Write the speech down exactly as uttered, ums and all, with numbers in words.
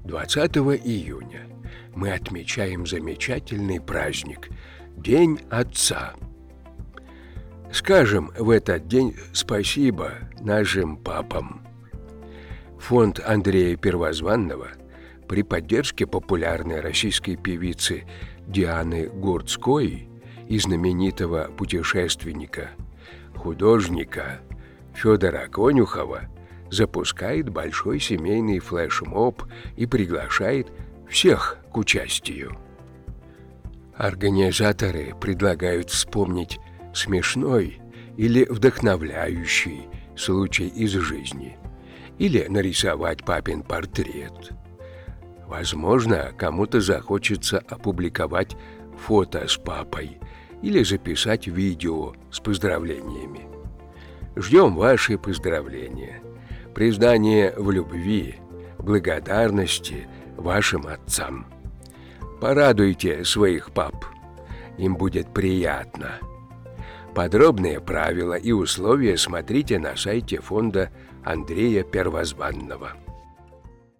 двадцатого июня мы отмечаем замечательный праздник – День Отца. Скажем в этот день спасибо нашим папам. Фонд Андрея Первозванного при поддержке популярной российской певицы Дианы Гурцкой и знаменитого путешественника, художника Федора Конюхова запускает большой семейный флешмоб и приглашает всех к участию. Организаторы предлагают вспомнить смешной или вдохновляющий случай из жизни, или нарисовать папин портрет. Возможно, кому-то захочется опубликовать фото с папой или записать видео с поздравлениями. Ждем ваши поздравления, признание в любви, благодарности вашим отцам. Порадуйте своих пап, им будет приятно. Подробные правила и условия смотрите на сайте фонда Андрея Первозванного.